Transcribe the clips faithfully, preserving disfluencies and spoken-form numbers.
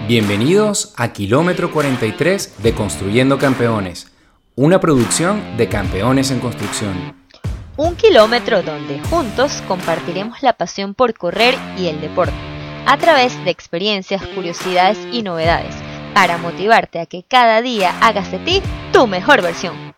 Bienvenidos a Kilómetro cuarenta y tres de Construyendo Campeones, una producción de Campeones en Construcción. Un kilómetro donde juntos compartiremos la pasión por correr y el deporte, a través de experiencias, curiosidades y novedades, para motivarte a que cada día hagas de ti tu mejor versión.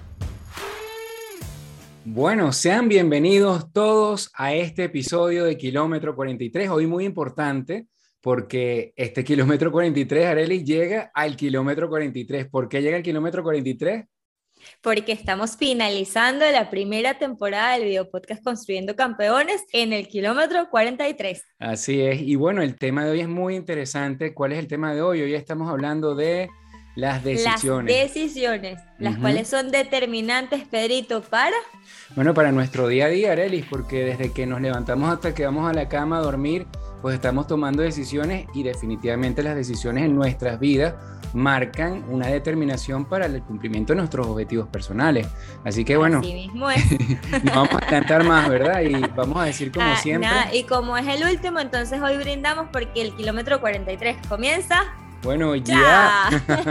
Bueno, sean bienvenidos todos a este episodio de Kilómetro cuarenta y tres, hoy muy importante, porque este kilómetro cuarenta y tres, Arely, llega al kilómetro cuarenta y tres. ¿Por qué llega al kilómetro cuarenta y tres? Porque estamos finalizando la primera temporada del video podcast Construyendo Campeones en el kilómetro cuarenta y tres. Así es, y bueno, el tema de hoy es muy interesante. ¿Cuál es el tema de hoy? Hoy estamos hablando de las decisiones. Las decisiones, las uh-huh. cuales son determinantes, Pedrito, para... Bueno, para nuestro día a día, Arely, porque desde que nos levantamos hasta que vamos a la cama a dormir, pues estamos tomando decisiones y definitivamente las decisiones en nuestras vidas marcan una determinación para el cumplimiento de nuestros objetivos personales. Así que bueno, así mismo es. No vamos a cantar más, ¿verdad? Y vamos a decir como ah, siempre. Nada, y como es el último, entonces hoy brindamos porque el kilómetro cuarenta y tres comienza... Bueno, ya.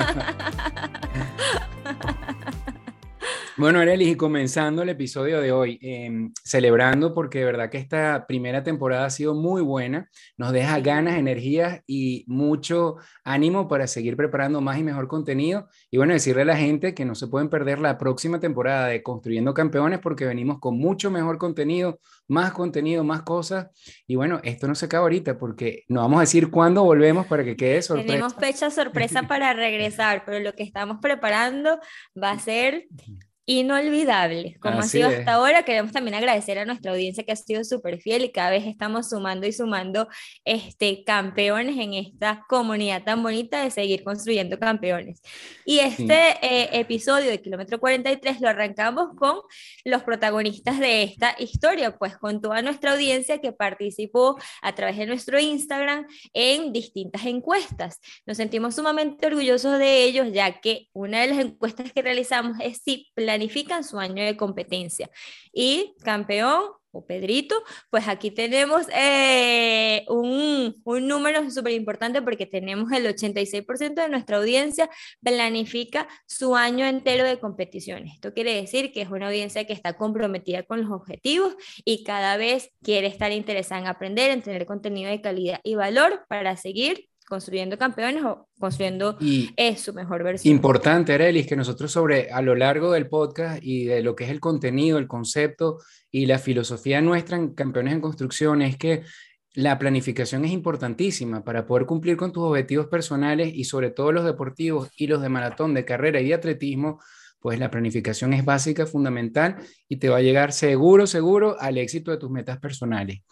Bueno, Arely, y comenzando el episodio de hoy, eh, celebrando porque de verdad que esta primera temporada ha sido muy buena, nos deja sí. ganas, energías y mucho ánimo para seguir preparando más y mejor contenido. Y bueno, decirle a la gente que no se pueden perder la próxima temporada de Construyendo Campeones porque venimos con mucho mejor contenido, más contenido, más cosas. Y bueno, esto no se acaba ahorita porque no vamos a decir cuándo volvemos para que quede sorpresa. Tenemos fecha sorpresa para regresar, pero lo que estamos preparando va a ser... inolvidable, como Así ha sido es. hasta ahora. Queremos también agradecer a nuestra audiencia que ha sido súper fiel y cada vez estamos sumando y sumando este, campeones en esta comunidad tan bonita de seguir construyendo campeones. Y este sí. eh, episodio de Kilómetro cuarenta y tres lo arrancamos con los protagonistas de esta historia, pues con toda nuestra audiencia que participó a través de nuestro Instagram en distintas encuestas. Nos sentimos sumamente orgullosos de ellos, ya que una de las encuestas que realizamos es si planifican su año de competencia. Y campeón o Pedrito, pues aquí tenemos eh, un, un número súper importante porque tenemos el ochenta y seis por ciento de nuestra audiencia planifica su año entero de competiciones. Esto quiere decir que es una audiencia que está comprometida con los objetivos y cada vez quiere estar interesada en aprender, en tener contenido de calidad y valor para seguir construyendo campeones o construyendo y es su mejor versión. Importante, Arely, que nosotros sobre a lo largo del podcast y de lo que es el contenido, el concepto y la filosofía nuestra en Campeones en Construcción es que la planificación es importantísima para poder cumplir con tus objetivos personales y sobre todo los deportivos y los de maratón, de carrera y de atletismo. Pues la planificación es básica, fundamental y te va a llegar seguro, seguro al éxito de tus metas personales.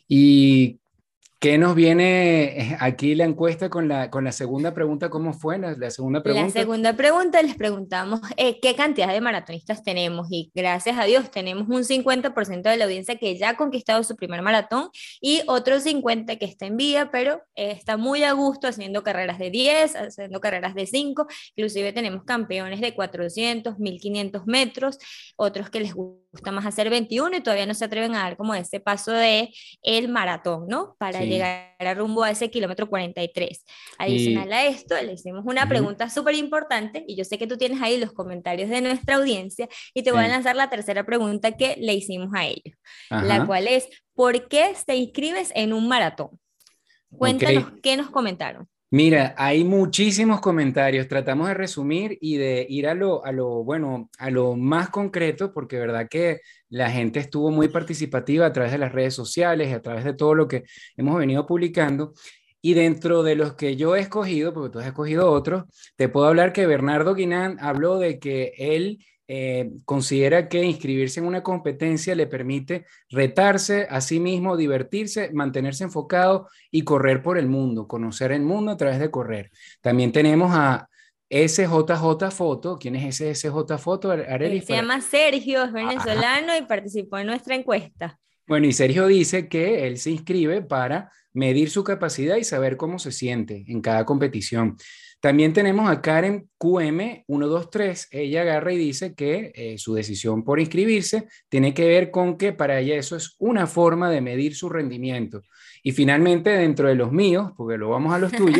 Y ¿qué nos viene aquí la encuesta con la, con la segunda pregunta? ¿Cómo fue la, la segunda pregunta? La segunda pregunta les preguntamos eh, qué cantidad de maratonistas tenemos y gracias a Dios tenemos un cincuenta por ciento de la audiencia que ya ha conquistado su primer maratón y otro cincuenta por ciento que está en vía, pero eh, está muy a gusto haciendo carreras de diez, haciendo carreras de cinco, inclusive tenemos campeones de cuatrocientos, mil quinientos metros, otros que les gusta más hacer veintiuno y todavía no se atreven a dar como ese paso de el maratón, ¿no? Para sí. llegar a rumbo a ese kilómetro cuarenta y tres. Adicional y... a esto, le hicimos una uh-huh. pregunta súper importante y yo sé que tú tienes ahí los comentarios de nuestra audiencia y te sí. voy a lanzar la tercera pregunta que le hicimos a ellos, uh-huh. la cual es, ¿por qué te inscribes en un maratón? Cuéntanos okay. qué nos comentaron. Mira, hay muchísimos comentarios, tratamos de resumir y de ir a lo, a lo, bueno, a lo más concreto, porque de verdad que la gente estuvo muy participativa a través de las redes sociales, a través de todo lo que hemos venido publicando, y dentro de los que yo he escogido, porque tú has escogido otros, te puedo hablar que Bernardo Guinán habló de que él Eh, considera que inscribirse en una competencia le permite retarse a sí mismo, divertirse, mantenerse enfocado y correr por el mundo, conocer el mundo a través de correr. También tenemos a S J J Foto. ¿Quién es ese S J Foto, Arely? Se llama Sergio, es venezolano ah. y participó en nuestra encuesta. Bueno, y Sergio dice que él se inscribe para medir su capacidad y saber cómo se siente en cada competición. También tenemos a Karen Q M uno dos tres, ella agarra y dice que eh, su decisión por inscribirse tiene que ver con que para ella eso es una forma de medir su rendimiento. Y finalmente, dentro de los míos, porque lo vamos a los tuyos,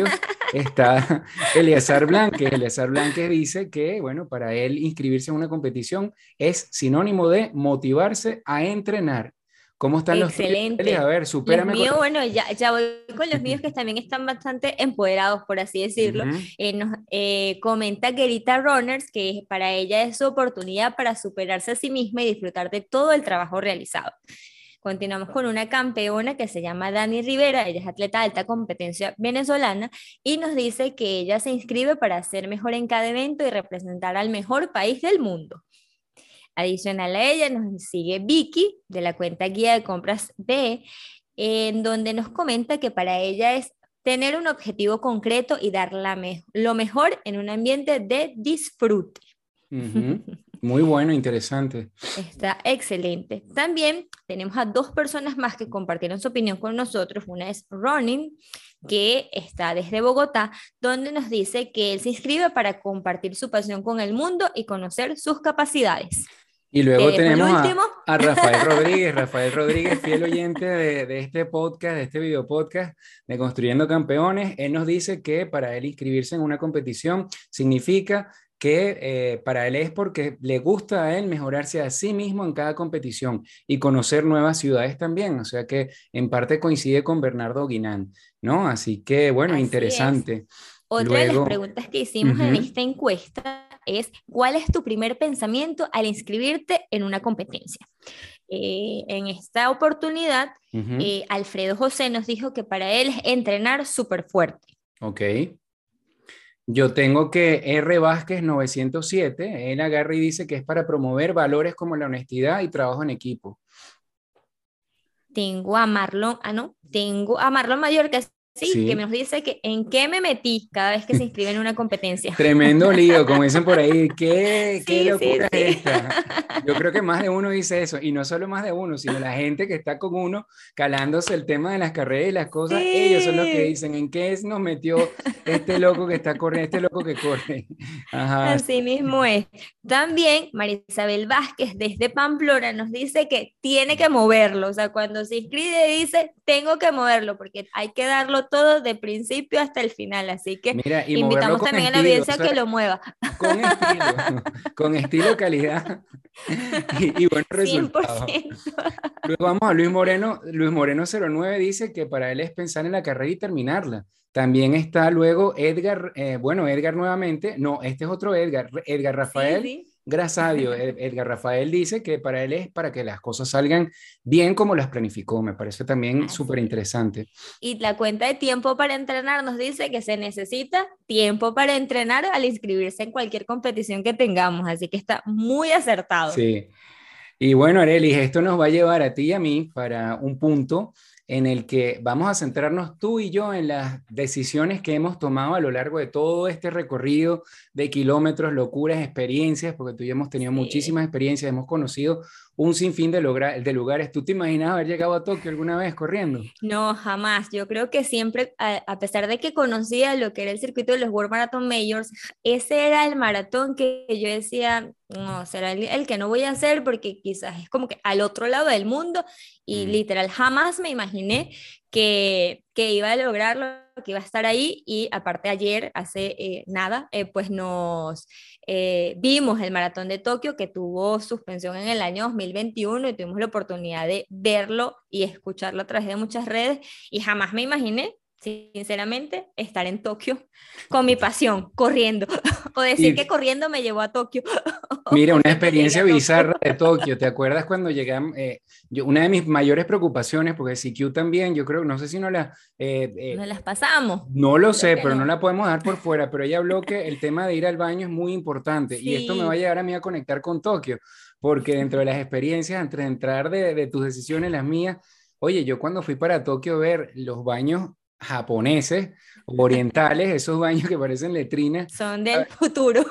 está Eleazar Blanques. Eleazar Blanques dice que, bueno, para él inscribirse en una competición es sinónimo de motivarse a entrenar. ¿Cómo están los tuyos? A Excelente. ver, Los supérame con... míos, bueno, ya, ya voy con los míos que también están bastante empoderados, por así decirlo. Ujú. Eh, nos eh, comenta Gerita Runners que para ella es su oportunidad para superarse a sí misma y disfrutar de todo el trabajo realizado. Continuamos con una campeona que se llama Dani Rivera, ella es atleta de alta competencia venezolana y nos dice que ella se inscribe para ser mejor en cada evento y representar al mejor país del mundo. Adicional a ella nos sigue Vicky de la cuenta Guía de Compras B, en donde nos comenta que para ella es tener un objetivo concreto y dar la me lo mejor en un ambiente de disfrute. Uh-huh. Muy bueno, interesante. Está excelente. También tenemos a dos personas más que compartieron su opinión con nosotros. Una es Ronin, que está desde Bogotá, donde nos dice que él se inscribe para compartir su pasión con el mundo y conocer sus capacidades. Y luego tenemos a, a Rafael Rodríguez, Rafael Rodríguez, fiel oyente de, de este podcast, de este video podcast de Construyendo Campeones. Él nos dice que para él inscribirse en una competición significa que eh, para él es porque le gusta a él mejorarse a sí mismo en cada competición y conocer nuevas ciudades también, o sea que en parte coincide con Bernardo Guinán, ¿no? Así que, bueno, Así interesante. Es. Otra Luego, de las preguntas que hicimos uh-huh. en esta encuesta es, ¿cuál es tu primer pensamiento al inscribirte en una competencia? Eh, en esta oportunidad, uh-huh. eh, Alfredo José nos dijo que para él es entrenar súper fuerte. Ok. Yo tengo que R. Vázquez novecientos siete, él agarra y dice que es para promover valores como la honestidad y trabajo en equipo. Tengo a Marlon, ah no, tengo a Marlon Mayor que sí, sí, que nos dice que en qué me metí cada vez que se inscribe en una competencia. Tremendo lío, como dicen por ahí, qué, sí, qué locura sí, es sí. esta. Yo creo que más de uno dice eso, y no solo más de uno, sino la gente que está con uno calándose el tema de las carreras y las cosas, sí. Ellos son los que dicen, ¿en qué nos metió este loco que está corriendo, este loco que corre? Ajá. Así mismo es. También Marisabel Vázquez desde Pamplona nos dice que tiene que moverlo, o sea, cuando se inscribe dice, tengo que moverlo, porque hay que darlo todo de principio hasta el final, así que Mira, y invitamos también estilo, a la audiencia, o sea, que lo mueva. Con estilo, con estilo, calidad y, y buen resultado. cien por ciento. Luego vamos a Luis Moreno, Luis Moreno cero nueve dice que para él es pensar en la carrera y terminarla. También está luego Edgar, eh, bueno, Edgar nuevamente, no, este es otro Edgar, Edgar Rafael. Sí, sí. Grasadio, Edgar Rafael dice que para él es para que las cosas salgan bien como las planificó, me parece también súper interesante. Y la cuenta de tiempo para entrenar nos dice que se necesita tiempo para entrenar al inscribirse en cualquier competición que tengamos, así que está muy acertado. Sí, y bueno, Arelis, esto nos va a llevar a ti y a mí para un punto en el que vamos a centrarnos tú y yo en las decisiones que hemos tomado a lo largo de todo este recorrido de kilómetros, locuras, experiencias, porque tú y yo hemos tenido sí. muchísimas experiencias, hemos conocido un sinfín de, de lugares. ¿Tú te imaginas haber llegado a Tokio alguna vez corriendo? No, jamás. Yo creo que siempre, a, a pesar de que conocía lo que era el circuito de los World Marathon Majors, ese era el maratón que yo decía, no, será el, el que no voy a hacer porque quizás es como que al otro lado del mundo y mm. literal jamás me imaginé que, que iba a lograrlo, que iba a estar ahí. Y aparte ayer, hace eh, nada, eh, pues nos eh, vimos el maratón de Tokio que tuvo suspensión en el año dos mil veintiuno y tuvimos la oportunidad de verlo y escucharlo a través de muchas redes y jamás me imaginé, sinceramente, estar en Tokio con mi pasión, corriendo, o decir y, que corriendo me llevó a Tokio. Mira, una experiencia bizarra de Tokio. ¿Te acuerdas cuando llegamos? Eh, yo, una de mis mayores preocupaciones, porque C Q también, yo creo, no sé si no la... Eh, eh, ¿No las pasamos? No lo sé, pero no. no la podemos dejar por fuera, pero ella habló que el tema de ir al baño es muy importante, sí. Y esto me va a llevar a mí a conectar con Tokio, porque dentro de las experiencias, entre entrar de, de tus decisiones, las mías, oye, yo cuando fui para Tokio a ver los baños japoneses, orientales, esos baños que parecen letrinas. Son del futuro.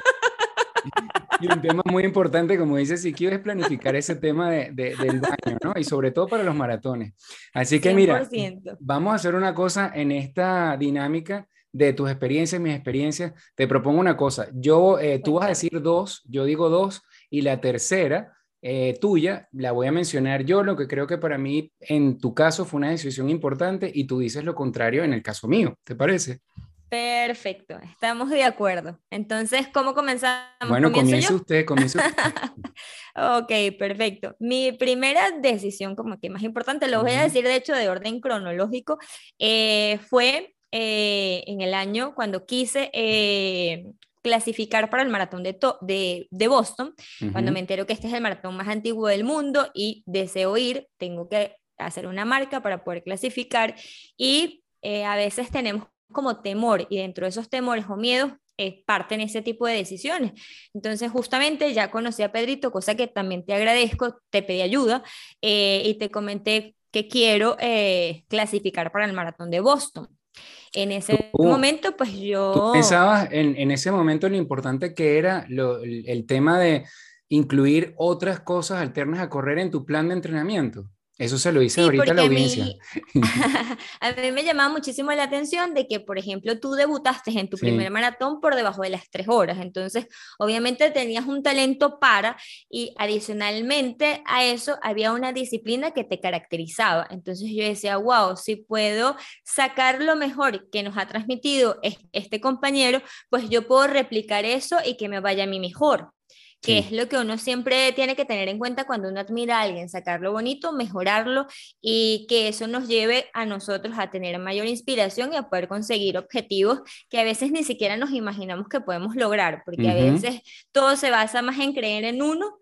Y un tema muy importante, como dice C Q, es planificar ese tema de, de, del baño, ¿no? Y sobre todo para los maratones. Así que cien por ciento. Mira, vamos a hacer una cosa en esta dinámica de tus experiencias, mis experiencias. Te propongo una cosa. Yo, eh, tú vas a decir dos, yo digo dos, y la tercera... Eh, tuya, la voy a mencionar yo, lo que creo que para mí en tu caso fue una decisión importante y tú dices lo contrario en el caso mío, ¿te parece? Perfecto, estamos de acuerdo. Entonces, ¿cómo comenzamos? Bueno, comience usted, comience usted. Ok, perfecto. Mi primera decisión, como que más importante, lo voy a Ujú. decir de hecho de orden cronológico, eh, fue eh, en el año cuando quise eh, clasificar para el maratón de, to- de, de Boston, cuando me Ujú. entero que este es el maratón más antiguo del mundo y deseo ir, tengo que hacer una marca para poder clasificar y eh, a veces tenemos como temor y dentro de esos temores o miedos eh, parten ese tipo de decisiones. Entonces justamente ya conocí a Pedrito, cosa que también te agradezco, te pedí ayuda eh, y te comenté que quiero eh, clasificar para el maratón de Boston. En ese Tú, momento, pues tú yo pensabas en, en ese momento lo importante que era lo- el, el tema de incluir otras cosas alternas a correr en tu plan de entrenamiento. Eso se lo dice sí, ahorita a la porque a audiencia. mí, a mí me llamaba muchísimo la atención de que, por ejemplo, tú debutaste en tu primer Sí. maratón por debajo de las tres horas. Entonces, obviamente tenías un talento para, y adicionalmente a eso había una disciplina que te caracterizaba. Entonces yo decía, wow, si puedo sacar lo mejor que nos ha transmitido es- este compañero, pues yo puedo replicar eso y que me vaya a mí mejor, que es Sí. lo que uno siempre tiene que tener en cuenta cuando uno admira a alguien, sacarlo bonito, mejorarlo y que eso nos lleve a nosotros a tener mayor inspiración y a poder conseguir objetivos que a veces ni siquiera nos imaginamos que podemos lograr, porque a Ujú. veces todo se basa más en creer en uno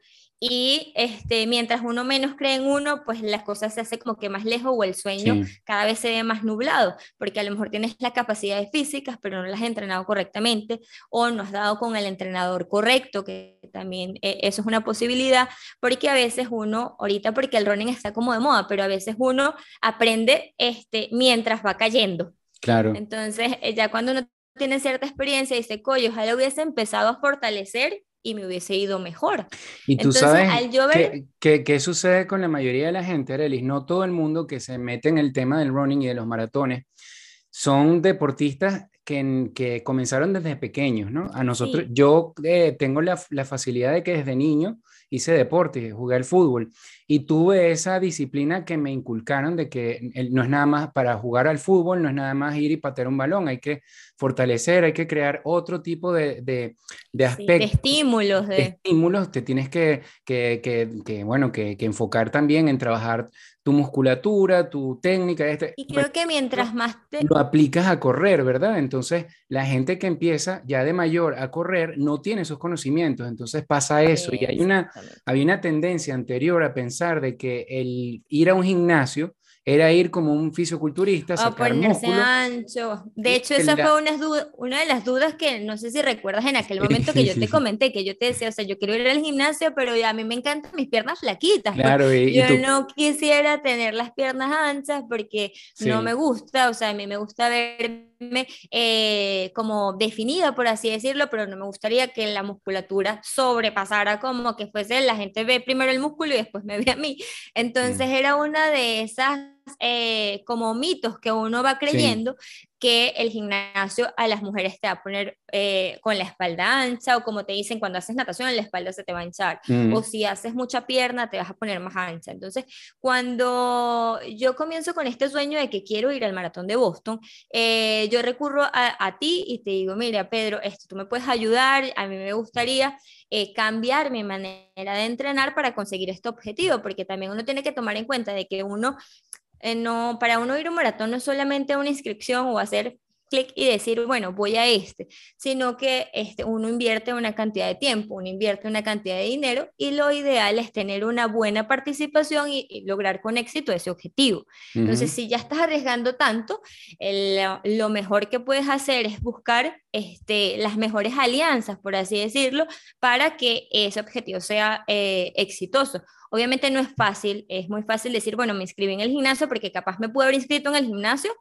y este, mientras uno menos cree en uno, pues las cosas se hacen como que más lejos o el sueño Sí. cada vez se ve más nublado, porque a lo mejor tienes las capacidades físicas, pero no las has entrenado correctamente o no has dado con el entrenador correcto, que también eh, eso es una posibilidad, porque a veces uno, ahorita porque el running está como de moda, pero a veces uno aprende este, mientras va cayendo. Claro. Entonces, eh, ya cuando uno tiene cierta experiencia, dice, coño, ojalá hubiese empezado a fortalecer y me hubiese ido mejor. Y tú Entonces, sabes al yo ver, qué, qué, qué sucede con la mayoría de la gente, Arelis. No todo el mundo que se mete en el tema del running y de los maratones son deportistas que, que comenzaron desde pequeños, ¿no? A nosotros, sí, yo eh, tengo la, la facilidad de que desde niño hice deporte, jugué al fútbol y tuve esa disciplina que me inculcaron de que el- no es nada más para jugar al fútbol, no es nada más ir y patear un balón, hay que fortalecer, hay que crear otro tipo de, de, de sí, de aspectos, estímulos, de de... estímulos, te tienes que, que, que, que, bueno, que, que enfocar también en trabajar tu musculatura, tu técnica, este, Y bueno, creo que mientras más te... lo aplicas a correr, ¿verdad? Entonces, la gente que empieza ya de mayor a correr no tiene esos conocimientos, entonces pasa eso. Y hay una, Exactamente. había una tendencia anterior a pensar de que el ir a un gimnasio era ir como un fisiculturista, A sacar ponerse músculo ancho. De y hecho, que esa fue la... una, du- una de las dudas que no sé si recuerdas en aquel momento que yo te comenté, que yo te decía, o sea, yo quiero ir al gimnasio, pero a mí me encantan mis piernas flaquitas, pues Claro, y, y yo tú, no quisiera tener las piernas anchas porque no me sí, gusta, o sea, a mí me gusta verme eh, como definida, por así decirlo, pero no me gustaría que la musculatura sobrepasara como que fuese, la gente ve primero el músculo y después me ve a mí. Entonces mm, era una de esas eh, como mitos que uno va sí, creyendo que el gimnasio a las mujeres te va a poner eh, con la espalda ancha o como te dicen cuando haces natación la espalda se te va a hinchar o mm, si haces mucha pierna te vas a poner más ancha. Entonces, cuando yo comienzo con este sueño de que quiero ir al maratón de Boston, eh, yo recurro a, a ti y te digo, mira, Pedro, esto tú me puedes ayudar, a mí me gustaría eh, cambiar mi manera de entrenar para conseguir este objetivo, porque también uno tiene que tomar en cuenta de que uno eh, no, para uno ir a un maratón no es solamente una inscripción o hacer clic y decir, bueno, voy a este, sino que este, uno invierte una cantidad de tiempo, uno invierte una cantidad de dinero y lo ideal es tener una buena participación y, y lograr con éxito ese objetivo. Entonces, ujú, si ya estás arriesgando tanto, el, lo mejor que puedes hacer es buscar este, las mejores alianzas, por así decirlo, para que ese objetivo sea eh, exitoso. Obviamente no es fácil, es muy fácil decir, bueno, me inscribí en el gimnasio porque capaz me pude haber inscrito en el gimnasio,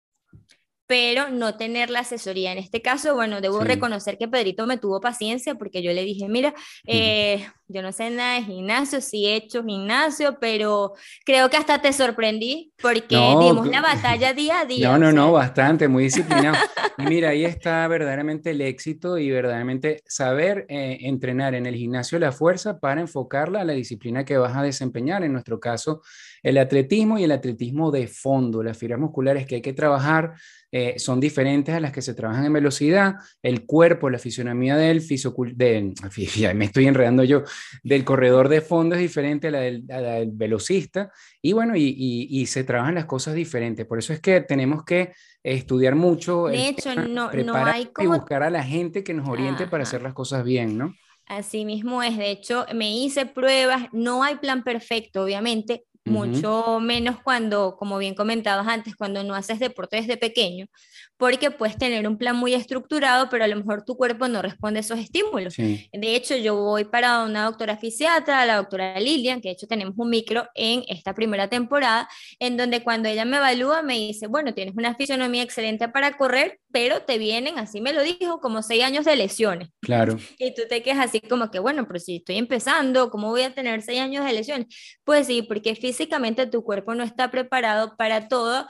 pero no tener la asesoría. En este caso, bueno, debo sí, reconocer que Pedrito me tuvo paciencia porque yo le dije, mira, ujú, eh, yo no sé nada de gimnasio, sí he hecho gimnasio, pero creo que hasta te sorprendí porque No, dimos la batalla día a no, día, o no, no, sea, bastante, muy disciplinado. Y mira, ahí está verdaderamente el éxito y verdaderamente saber eh, entrenar en el gimnasio la fuerza para enfocarla a la disciplina que vas a desempeñar. En nuestro caso, el atletismo y el atletismo de fondo. Las fibras musculares que hay que trabajar eh, son diferentes a las que se trabajan en velocidad. El cuerpo, la fisionomía del fisiocul de, ya me estoy enredando yo, del corredor de fondo es diferente a la del, a la del velocista. Y bueno, y, y, y se trabajan las cosas diferentes. Por eso es que tenemos que estudiar mucho de el hecho, tema, no, no preparar hay y como... buscar a la gente que nos oriente para hacer Ajá. las cosas bien, ¿no? Así mismo es, de hecho, me hice pruebas, no hay plan perfecto, obviamente, Ujú. mucho menos cuando, como bien comentabas antes, cuando no haces deporte desde pequeño, porque puedes tener un plan muy estructurado, pero a lo mejor tu cuerpo no responde a esos estímulos. Sí, De hecho, yo voy para una doctora fisiatra, la doctora Lilian, que de hecho tenemos un micro en esta primera temporada, en donde cuando ella me evalúa me dice, bueno, tienes una fisionomía excelente para correr, pero te vienen, así me lo dijo, como seis años de lesiones. claro. Y tú te quedas así como que, bueno, pero si estoy empezando, ¿cómo voy a tener seis años de lesiones? Pues sí, porque físicamente tu cuerpo no está preparado para todo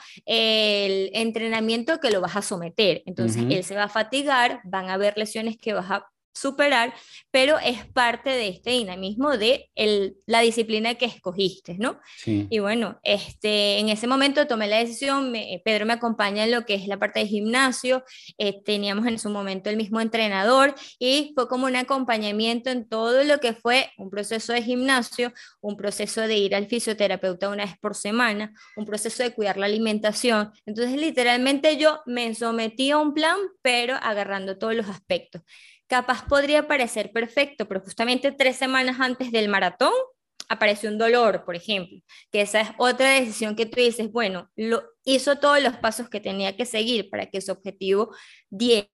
el entrenamiento que lo vas a someter. Entonces, Ujú. él se va a fatigar, van a haber lesiones que vas a superar, pero es parte de este dinamismo de el, la disciplina que escogiste, ¿no? Sí, Y bueno, este, en ese momento tomé la decisión, me, Pedro me acompaña en lo que es la parte de gimnasio, eh, teníamos en su momento el mismo entrenador y fue como un acompañamiento en todo lo que fue un proceso de gimnasio, un proceso de ir al fisioterapeuta una vez por semana, un proceso de cuidar la alimentación. Entonces, literalmente yo me sometí a un plan, pero agarrando todos los aspectos. Capaz podría parecer perfecto, pero justamente tres semanas antes del maratón apareció un dolor, por ejemplo, que esa es otra decisión que tú dices, bueno, lo, hizo todos los pasos que tenía que seguir para que su objetivo diera,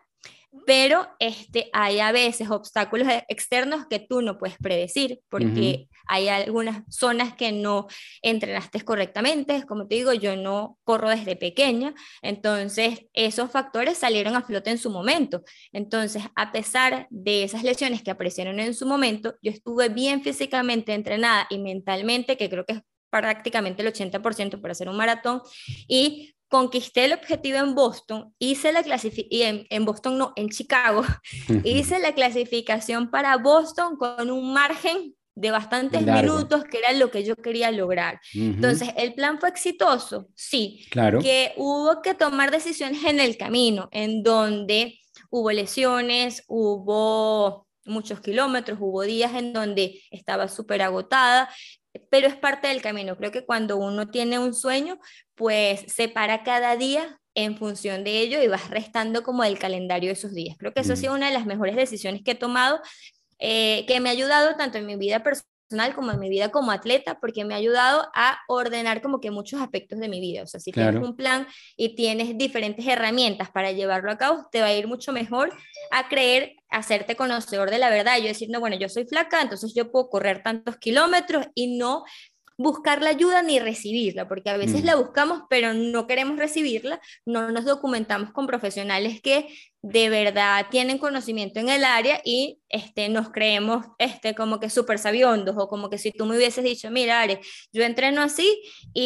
pero este, hay a veces obstáculos externos que tú no puedes predecir, ujú. porque hay algunas zonas que no entrenaste correctamente, como te digo, yo no corro desde pequeña, entonces esos factores salieron a flote en su momento. Entonces, a pesar de esas lesiones que aparecieron en su momento, yo estuve bien físicamente entrenada y mentalmente, que creo que es prácticamente el ochenta por ciento para hacer un maratón, y conquisté el objetivo en Boston, hice la clasificación, en, en Boston no, en Chicago, hice la clasificación para Boston con un margen de bastantes Largo. minutos, que era lo que yo quería lograr. Ujú. Entonces, ¿el plan fue exitoso? Sí, Claro. que hubo que tomar decisiones en el camino, en donde hubo lesiones, hubo muchos kilómetros, hubo días en donde estaba súper agotada, pero es parte del camino. Creo que cuando uno tiene un sueño, pues se para cada día en función de ello y vas restando como el calendario de esos días. Creo que eso ha Mm. sido una de las mejores decisiones que he tomado, eh, que me ha ayudado tanto en mi vida personal como en mi vida como atleta, porque me ha ayudado a ordenar como que muchos aspectos de mi vida. O sea, si tienes Claro. un plan y tienes diferentes herramientas para llevarlo a cabo, te va a ir mucho mejor a creer, hacerte conocedor de la verdad. Yo decir, no, bueno, yo soy flaca, entonces yo puedo correr tantos kilómetros y no buscar la ayuda ni recibirla, porque a veces Mm. la buscamos, pero no queremos recibirla, no nos documentamos con profesionales que de verdad tienen conocimiento en el área y este, nos creemos este, como que súper sabiondos o como que si tú me hubieses dicho, mira, Ares, yo entreno así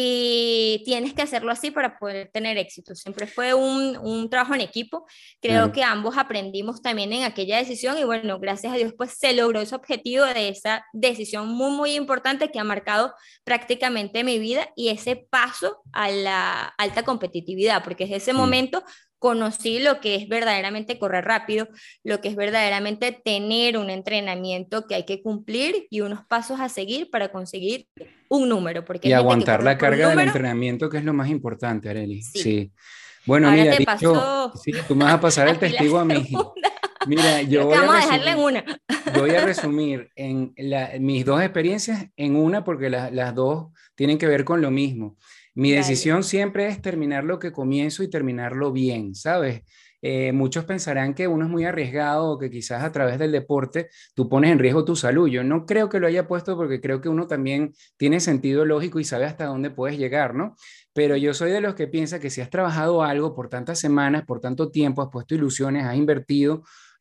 y tienes que hacerlo así para poder tener éxito. Siempre fue un, un trabajo en equipo. Creo Claro. que ambos aprendimos también en aquella decisión y bueno, gracias a Dios pues se logró ese objetivo de esa decisión muy, muy importante que ha marcado prácticamente mi vida y ese paso a la alta competitividad, porque desde ese Sí. momento conocí lo que es verdaderamente correr rápido, lo que es verdaderamente tener un entrenamiento que hay que cumplir y unos pasos a seguir para conseguir un número, porque Y hay gente que aguantar corre la por un carga del número, entrenamiento, que es lo más importante, Arely. sí. Sí. Bueno, Ahora mira, te dicho, paso sí, tú me vas a pasar el a ti la testigo a mí. segunda. Mira, yo Creo que voy a vamos a dejarla en resumir, una. voy a resumir en la- mis dos experiencias en una porque la- las dos tienen que ver con lo mismo. Mi Dale. decisión siempre es terminar lo que comienzo y terminarlo bien, ¿sabes? Eh, muchos pensarán que uno es muy arriesgado o que quizás a través del deporte tú pones en riesgo tu salud. Yo no creo que lo haya puesto porque creo que uno también tiene sentido lógico y sabe hasta dónde puedes llegar, ¿no? Pero yo soy de los que piensa que si has trabajado algo por tantas semanas, por tanto tiempo, has puesto ilusiones, has invertido,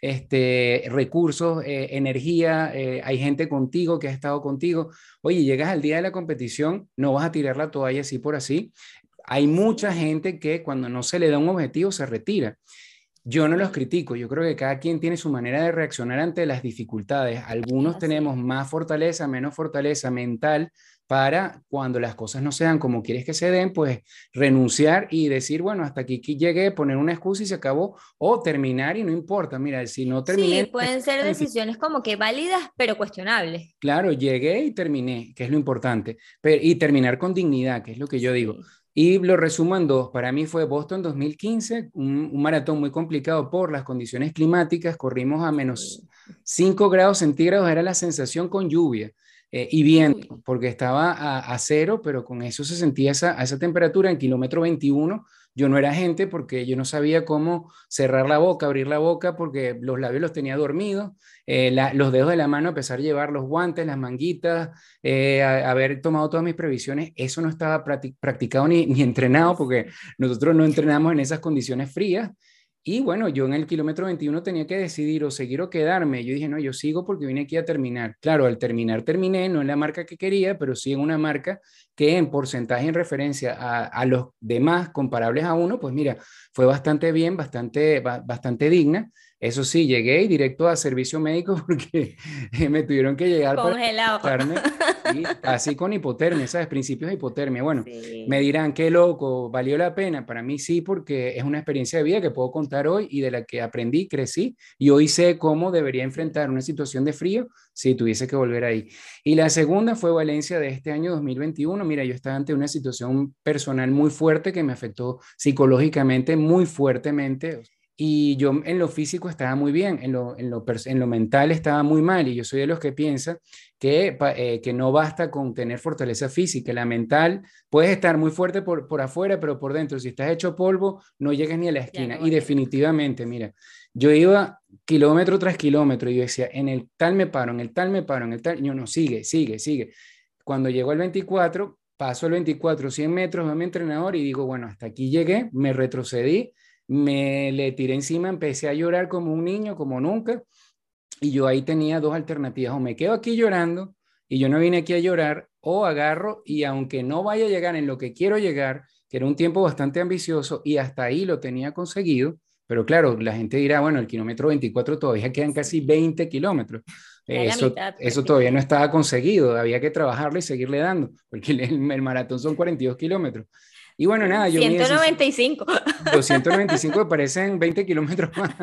este, recursos, eh, energía, eh, hay gente contigo que ha estado contigo. Oye, llegas al día de la competición, no vas a tirar la toalla así por así. Hay mucha gente que cuando no se le da un objetivo se retira. Yo no los critico, yo creo que cada quien tiene su manera de reaccionar ante las dificultades. Algunos tenemos más fortaleza, menos fortaleza mental para cuando las cosas no sean como quieres que se den, pues renunciar y decir, bueno, hasta aquí llegué, poner una excusa y se acabó, o terminar y no importa, mira, si no terminé... Sí, pueden ser decisiones como que válidas, pero cuestionables. Claro, llegué y terminé, que es lo importante, pero, y terminar con dignidad, que es lo que yo digo. Sí. Y lo resumo en dos. Para mí fue Boston dos mil quince, un, un maratón muy complicado por las condiciones climáticas. Corrimos a menos cinco grados centígrados, era la sensación con lluvia eh, y viento, porque estaba a, a cero, pero con eso se sentía esa, a esa temperatura en kilómetro veintiuno. Yo no era gente porque yo no sabía cómo cerrar la boca, abrir la boca, porque los labios los tenía dormidos, eh, la, los dedos de la mano, a pesar de llevar los guantes, las manguitas, eh, a, haber tomado todas mis previsiones, eso no estaba practic practicado ni, ni entrenado, porque nosotros no entrenamos en esas condiciones frías. Y bueno, yo en el kilómetro veintiuno tenía que decidir o seguir o quedarme. Yo dije, no, yo sigo porque vine aquí a terminar. Claro, al terminar terminé, no en la marca que quería, pero sí en una marca que en porcentaje en referencia a, a los demás comparables a uno, pues mira, fue bastante bien, bastante, ba bastante digna. Eso sí, llegué y directo a servicio médico porque me tuvieron que llegar congelado para estarme así con hipotermia, ¿sabes? Principios de hipotermia. Bueno, sí. me dirán, qué loco, ¿valió la pena? Para mí sí, porque es una experiencia de vida que puedo contar hoy y de la que aprendí, crecí y hoy sé cómo debería enfrentar una situación de frío si tuviese que volver ahí. Y la segunda fue Valencia de este año dos mil veintiuno. Mira, yo estaba ante una situación personal muy fuerte que me afectó psicológicamente muy fuertemente. Y yo en lo físico estaba muy bien, en lo, en lo, en lo mental estaba muy mal. Y yo soy de los que piensa que, eh, que no basta con tener fortaleza física. La mental puedes estar muy fuerte por, por afuera, pero por dentro, si estás hecho polvo, no llegas ni a la esquina. No y definitivamente, mira, yo iba kilómetro tras kilómetro y yo decía, en el tal me paro, en el tal me paro, en el tal, yo no, sigue, sigue, sigue. Cuando llego al veinticuatro, paso el veinticuatro, cien metros, va mi entrenador y digo, bueno, hasta aquí llegué, me retrocedí, me le tiré encima, empecé a llorar como un niño, como nunca, y yo ahí tenía dos alternativas, o me quedo aquí llorando, y yo no vine aquí a llorar, o agarro, y aunque no vaya a llegar en lo que quiero llegar, que era un tiempo bastante ambicioso, y hasta ahí lo tenía conseguido, pero claro, la gente dirá, bueno, el kilómetro veinticuatro todavía quedan casi veinte kilómetros. Eso, mitad, eso todavía no estaba conseguido, había que trabajarlo y seguirle dando, porque el, el maratón son cuarenta y dos kilómetros. Y bueno, nada, yo... ciento noventa y cinco. doscientos noventa y cinco me parecen veinte kilómetros más.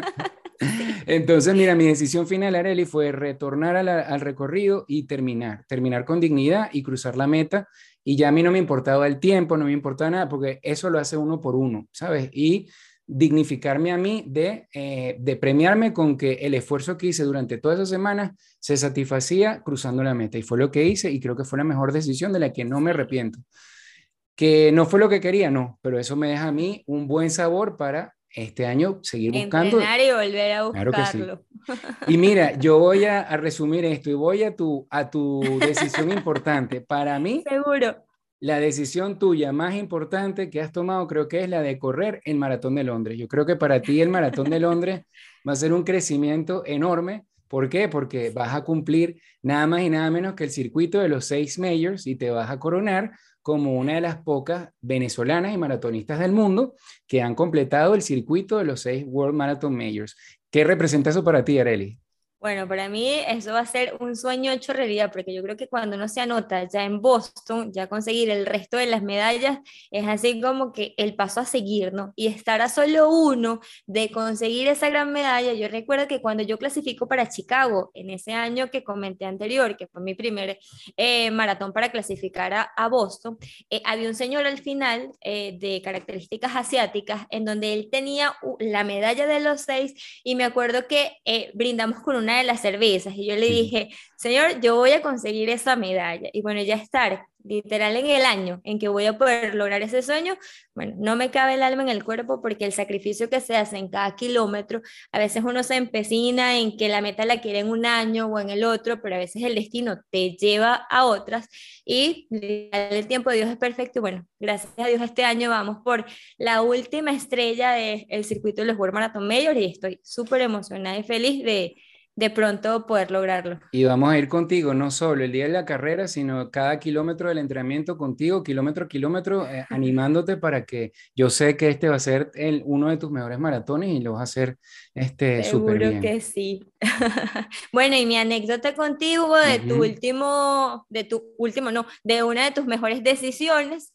Entonces, mira, mi decisión final, Arely, fue retornar a la, al recorrido y terminar, terminar con dignidad y cruzar la meta. Y ya a mí no me importaba el tiempo, no me importaba nada, porque eso lo hace uno por uno, ¿sabes? Y dignificarme a mí de, eh, de premiarme con que el esfuerzo que hice durante todas esas semanas se satisfacía cruzando la meta. Y fue lo que hice y creo que fue la mejor decisión de la que no me arrepiento. Que no fue lo que quería, no, pero eso me deja a mí un buen sabor para este año seguir buscando. Entrenar y volver a buscarlo. Claro que sí. Y mira, yo voy a, a resumir esto y voy a tu, a tu decisión importante. Para mí, seguro. La decisión tuya más importante que has tomado creo que es la de correr el Maratón de Londres. Yo creo que para ti el Maratón de Londres va a ser un crecimiento enorme. ¿Por qué? Porque vas a cumplir nada más y nada menos que el circuito de los seis majors y te vas a coronar como una de las pocas venezolanas y maratonistas del mundo que han completado el circuito de los seis World Marathon Majors. ¿Qué representa eso para ti, Arely? Bueno, para mí eso va a ser un sueño hecho realidad, porque yo creo que cuando uno se anota ya en Boston, ya conseguir el resto de las medallas, es así como que el paso a seguir, ¿no? Y estar a solo uno de conseguir esa gran medalla. Yo recuerdo que cuando yo clasifico para Chicago, en ese año que comenté anterior, que fue mi primer eh, maratón para clasificar a, a Boston, eh, había un señor al final eh, de características asiáticas, en donde él tenía la medalla de los seis, y me acuerdo que eh, brindamos con una una de las cervezas y yo le dije, señor, yo voy a conseguir esa medalla. Y bueno, ya estar literal en el año en que voy a poder lograr ese sueño, bueno, no me cabe el alma en el cuerpo porque el sacrificio que se hace en cada kilómetro, a veces uno se empecina en que la meta la quiere en un año o en el otro, pero a veces el destino te lleva a otras y el tiempo de Dios es perfecto. Y bueno, gracias a Dios este año vamos por la última estrella del circuito de los World Marathon Majors y estoy súper emocionada y feliz de de pronto poder lograrlo. Y vamos a ir contigo, no solo el día de la carrera, sino cada kilómetro del entrenamiento contigo, kilómetro a kilómetro, eh, animándote para que yo sé que este va a ser el, uno de tus mejores maratones y lo vas a hacer este, súper bien. Seguro que sí. Bueno, y mi anécdota contigo de uh-huh. tu último, de tu último, no, de una de tus mejores decisiones,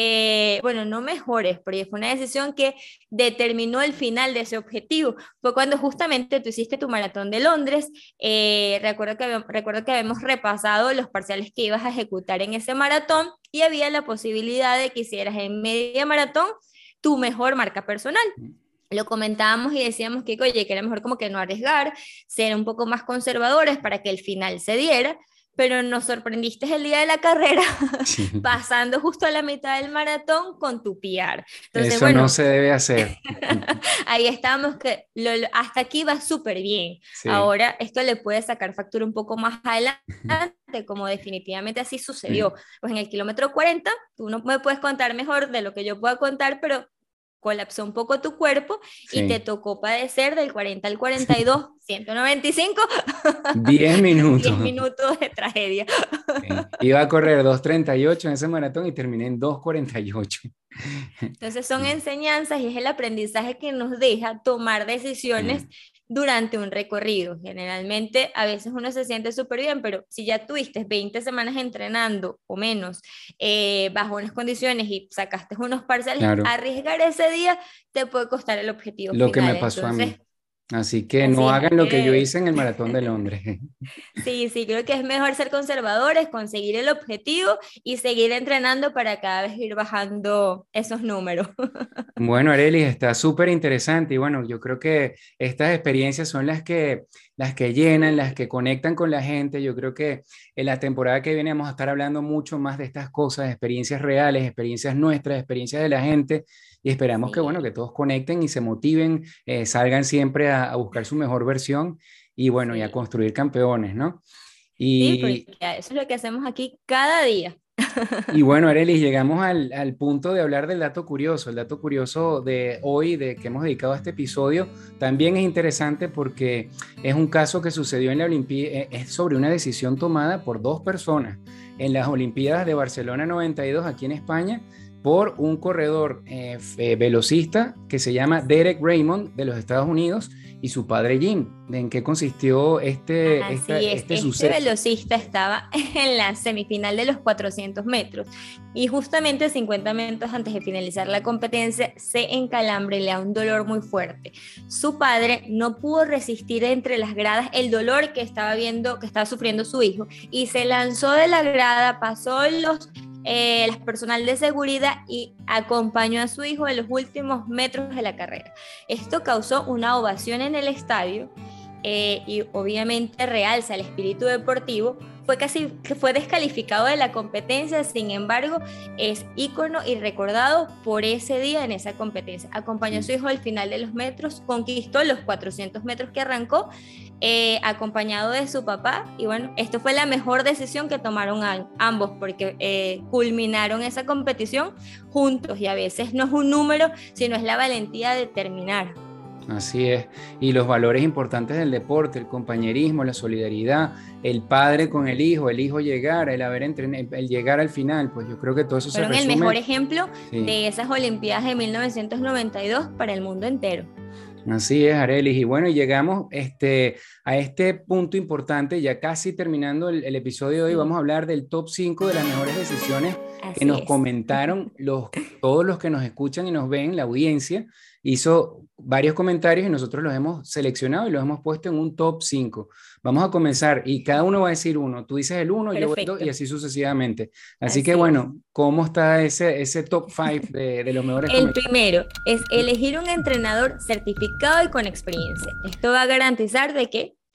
eh, bueno, no mejores, porque fue una decisión que determinó el final de ese objetivo. Fue cuando justamente tú hiciste tu maratón de Londres. Eh, recuerdo, que, recuerdo que habíamos repasado los parciales que ibas a ejecutar en ese maratón y había la posibilidad de que hicieras en media maratón tu mejor marca personal. Lo comentábamos y decíamos que, oye, que era mejor como que no arriesgar, ser un poco más conservadores para que el final se diera, pero nos sorprendiste el día de la carrera, sí. pasando justo a la mitad del maratón con tu P R. Entonces, Eso bueno, no se debe hacer. Ahí estábamos, que lo, lo, hasta aquí va súper bien. Sí. Ahora esto le puede sacar factura un poco más adelante, como definitivamente así sucedió. Sí. Pues en el kilómetro cuarenta, tú no me puedes contar mejor de lo que yo pueda contar, pero colapsó un poco tu cuerpo sí. y te tocó padecer del cuarenta al cuarenta y dos, ciento noventa y cinco. diez minutos. diez minutos de tragedia. Sí. Iba a correr dos treinta y ocho en ese maratón y terminé en dos cuarenta y ocho. Entonces son sí. enseñanzas y es el aprendizaje que nos deja tomar decisiones sí. durante un recorrido. Generalmente a veces uno se siente súper bien, pero si ya tuviste veinte semanas entrenando o menos eh, bajo unas condiciones y sacaste unos parciales, claro. arriesgar ese día te puede costar el objetivo Lo final. que me pasó Entonces, a mí. Así que así no hagan que... lo que yo hice en el Maratón de Londres. Sí, sí, creo que es mejor ser conservadores, conseguir el objetivo y seguir entrenando para cada vez ir bajando esos números. Bueno, Arelis, está súper interesante y bueno, yo creo que estas experiencias son las que, las que llenan, las que conectan con la gente. Yo creo que en la temporada que viene vamos a estar hablando mucho más de estas cosas, experiencias reales, experiencias nuestras, experiencias de la gente. Y esperamos sí. que, bueno, que todos conecten y se motiven, eh, salgan siempre a, a buscar su mejor versión y, bueno, sí. y a construir campeones, ¿no? Y, sí, porque eso es lo que hacemos aquí cada día. Y bueno, Arelis, llegamos al, al punto de hablar del dato curioso. El dato curioso de hoy, de que hemos dedicado a este episodio, también es interesante porque es un caso que sucedió en la Olimpiada, es sobre una decisión tomada por dos personas en las Olimpiadas de Barcelona noventa y dos aquí en España, por un corredor eh, velocista que se llama Derek Raymond de los Estados Unidos y su padre Jim. ¿En qué consistió este, Así esta, es, este este suceso? Este velocista estaba en la semifinal de los cuatrocientos metros y justamente cincuenta minutos antes de finalizar la competencia se encalambra y le da un dolor muy fuerte. Su padre no pudo resistir entre las gradas el dolor que estaba viendo, que estaba sufriendo su hijo y se lanzó de la grada, pasó los Eh, el personal de seguridad y acompañó a su hijo en los últimos metros de la carrera. Esto causó una ovación en el estadio eh, y obviamente realza el espíritu deportivo. Fue casi que fue descalificado de la competencia, sin embargo es ícono y recordado por ese día en esa competencia. Acompañó a su hijo al final de los metros, conquistó los cuatrocientos metros que arrancó, eh, acompañado de su papá, y bueno, esto fue la mejor decisión que tomaron a, ambos, porque eh, culminaron esa competición juntos, y a veces no es un número, sino es la valentía de terminar. Así es, y los valores importantes del deporte, el compañerismo, la solidaridad, el padre con el hijo, el hijo llegar, el haber entrenado, el llegar al final, pues yo creo que todo eso Fueron se resume. el mejor ejemplo sí. de esas Olimpiadas de mil novecientos noventa y dos para el mundo entero. Así es, Arelis, y bueno, llegamos este, a este punto importante, ya casi terminando el, el episodio de hoy, vamos a hablar del top cinco de las mejores decisiones Así que nos es. comentaron los, todos los que nos escuchan y nos ven, la audiencia hizo varios comentarios y nosotros los hemos seleccionado y los hemos puesto en un top cinco. Vamos a comenzar y cada uno va a decir uno, tú dices el uno, yo el dos y así sucesivamente. Así, así que bueno, ¿cómo está ese, ese top cinco de, de los mejores El primero es elegir un entrenador certificado y con experiencia. Esto va a garantizar de que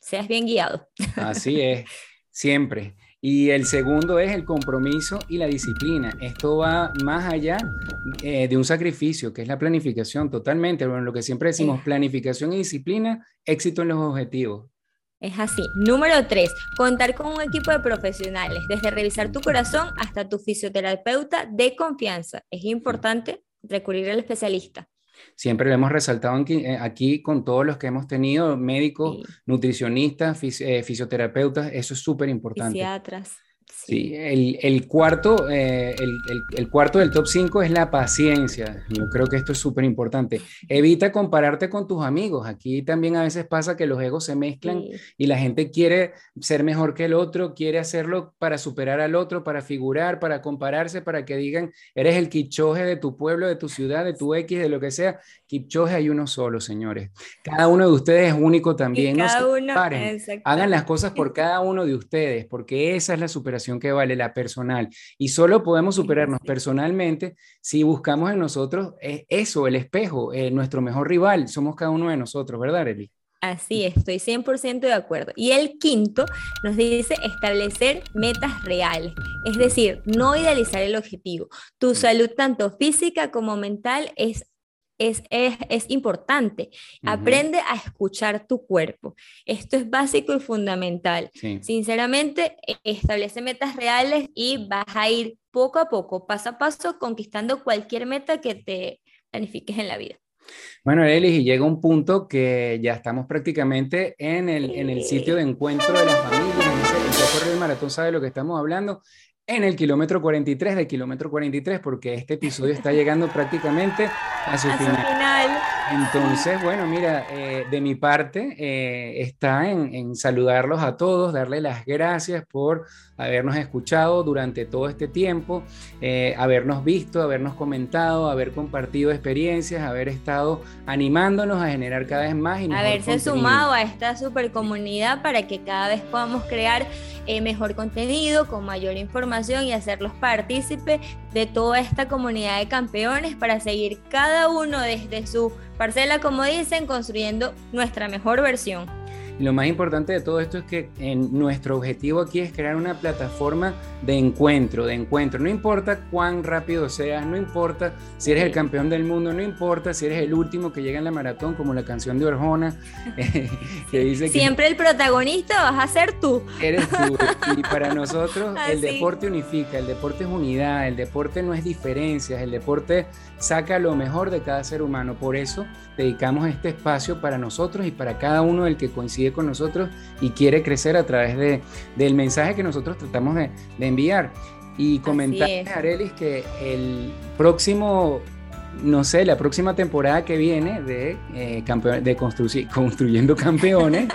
seas bien guiado. Así es, siempre. Y el segundo es el compromiso y la disciplina. Esto va más allá eh, de un sacrificio, que es la planificación, totalmente. Bueno, lo que siempre decimos, planificación y disciplina, éxito en los objetivos. Es así. Número tres, contar con un equipo de profesionales, desde revisar tu corazón hasta tu fisioterapeuta de confianza. Es importante recurrir al especialista. Siempre lo hemos resaltado aquí, aquí con todos los que hemos tenido, médicos, sí. nutricionistas, fis, eh, fisioterapeutas, eso es súper importante. Fisiatras. Sí, sí el, el, cuarto, eh, el, el, el cuarto del top cinco es la paciencia. Yo creo que esto es súper importante. Evita compararte con tus amigos. Aquí también a veces pasa que los egos se mezclan sí. y la gente quiere ser mejor que el otro, quiere hacerlo para superar al otro, para figurar, para compararse, para que digan, eres el Kipchoge de tu pueblo, de tu ciudad, de tu X, de lo que sea. Kipchoge hay uno solo, señores. Cada uno de ustedes es único también. Y cada no se uno, paren. Hagan las cosas por cada uno de ustedes, porque esa es la superación que vale, la personal. Y solo podemos superarnos sí. personalmente si buscamos en nosotros eh, eso, el espejo, eh, nuestro mejor rival. Somos cada uno de nosotros, ¿verdad, Arely? Así es, estoy cien por ciento de acuerdo. Y el quinto nos dice establecer metas reales, es decir, no idealizar el objetivo. Tu salud, tanto física como mental, es Es, es, es importante. Uh-huh. Aprende a escuchar tu cuerpo. Esto es básico y fundamental. Sí. Sinceramente, establece metas reales y vas a ir poco a poco, paso a paso, conquistando cualquier meta que te planifiques en la vida. Bueno, Arely, y llega un punto que ya estamos prácticamente en el, en el sitio de encuentro de las familias. El que corre el maratón sabe de lo que estamos hablando. En el kilómetro cuarenta y tres de kilómetro cuarenta y tres, porque este episodio está llegando prácticamente a su, a final. su final. Entonces, bueno, mira, eh, de mi parte eh, está en, en saludarlos a todos, darles las gracias por habernos escuchado durante todo este tiempo, eh, habernos visto, habernos comentado, haber compartido experiencias, haber estado animándonos a generar cada vez más y mejor haberse contenido. Sumado a esta super comunidad para que cada vez podamos crear eh, mejor contenido, con mayor información y hacerlos partícipes de toda esta comunidad de campeones para seguir cada uno desde su parcela, como dicen, construyendo nuestra mejor versión. Lo más importante de todo esto es que en nuestro objetivo aquí es crear una plataforma de encuentro, de encuentro. No importa cuán rápido seas, no importa si eres el campeón del mundo, no importa si eres el último que llega en la maratón, como la canción de Arjona, eh, que dice que siempre el protagonista vas a ser tú. Eres tú. Y para nosotros el deporte unifica, el deporte es unidad, el deporte no es diferencias, el deporte saca lo mejor de cada ser humano. Por eso dedicamos este espacio para nosotros y para cada uno del que coincide con nosotros y quiere crecer a través de, del mensaje que nosotros tratamos de, de enviar. Y comentarles, Arely, que el próximo, no sé, la próxima temporada que viene de, eh, campeón, de constru- Construyendo Campeones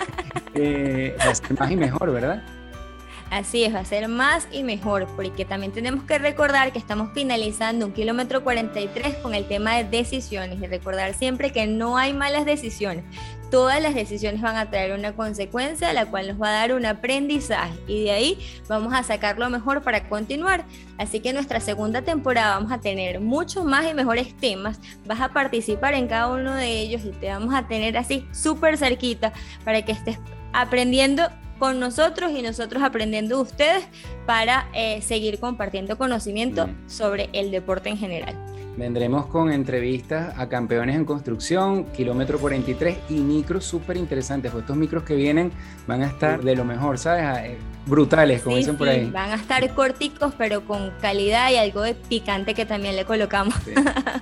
eh, va a ser más y mejor, ¿verdad? Así es, va a ser más y mejor, porque también tenemos que recordar que estamos finalizando un kilómetro cuarenta y tres con el tema de decisiones y recordar siempre que no hay malas decisiones. Todas las decisiones van a traer una consecuencia, la cual nos va a dar un aprendizaje y de ahí vamos a sacar lo mejor para continuar. Así que en nuestra segunda temporada vamos a tener muchos más y mejores temas, vas a participar en cada uno de ellos y te vamos a tener así súper cerquita para que estés aprendiendo con nosotros y nosotros aprendiendo de ustedes para eh, seguir compartiendo conocimiento mm. sobre el deporte en general. Vendremos con entrevistas a campeones en construcción, kilómetro cuarenta y tres y micros súper interesantes. Pues estos micros que vienen van a estar de lo mejor, ¿sabes? Brutales, como sí, dicen por ahí. Sí, van a estar corticos, pero con calidad y algo de picante que también le colocamos. Sí.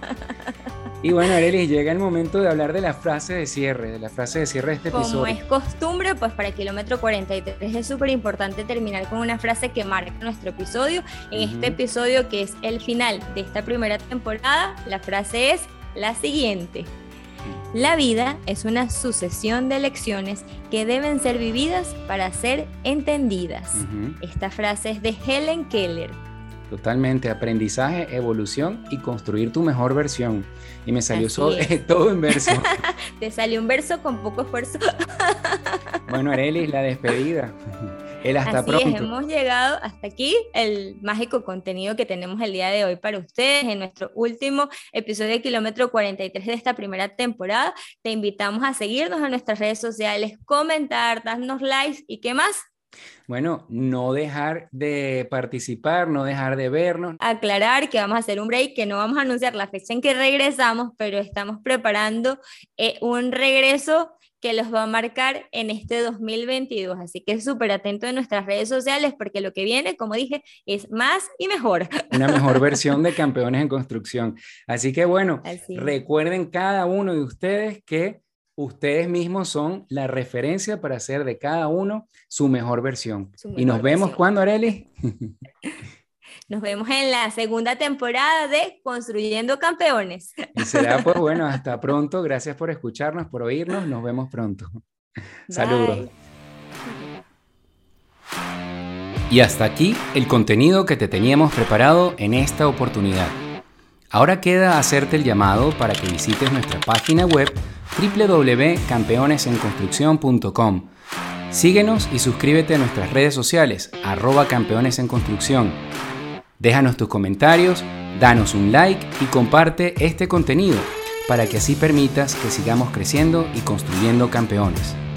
Y bueno, Arely, llega el momento de hablar de la frase de cierre, de la frase de cierre de este Como episodio. Como es costumbre, pues para el kilómetro cuarenta y tres es súper importante terminar con una frase que marca nuestro episodio. En uh-huh. este episodio, que es el final de esta primera temporada, la frase es la siguiente. La vida es una sucesión de lecciones que deben ser vividas para ser entendidas. Uh-huh. Esta frase es de Helen Keller. Totalmente, aprendizaje, evolución y construir tu mejor versión. Y me salió so- todo en verso. Te salió un verso con poco esfuerzo. Bueno, Arely, la despedida. El hasta Así pronto. es, hemos llegado hasta aquí, el mágico contenido que tenemos el día de hoy para ustedes en nuestro último episodio de Kilómetro cuarenta y tres de esta primera temporada. Te invitamos a seguirnos en nuestras redes sociales, comentar, darnos likes y qué más. Bueno, no dejar de participar, no dejar de vernos. Aclarar que vamos a hacer un break, que no vamos a anunciar la fecha en que regresamos, pero estamos preparando eh, un regreso que los va a marcar en este dos mil veintidós. Así que súper atento en nuestras redes sociales porque lo que viene, como dije, es más y mejor. Una mejor versión de Campeones en Construcción. Así que bueno, Así. recuerden cada uno de ustedes que ustedes mismos son la referencia para hacer de cada uno su mejor versión. Su mejor y nos vemos, ¿cuándo, Arely? Nos vemos en la segunda temporada de Construyendo Campeones. Y será, pues bueno, hasta pronto. Gracias por escucharnos, por oírnos. Nos vemos pronto. Saludos. Y hasta aquí el contenido que te teníamos preparado en esta oportunidad. Ahora queda hacerte el llamado para que visites nuestra página web doble u doble u doble u punto campeones en construcción punto com. Síguenos y suscríbete a nuestras redes sociales, arroba campeones en construcción. Déjanos tus comentarios, danos un like y comparte este contenido para que así permitas que sigamos creciendo y construyendo campeones.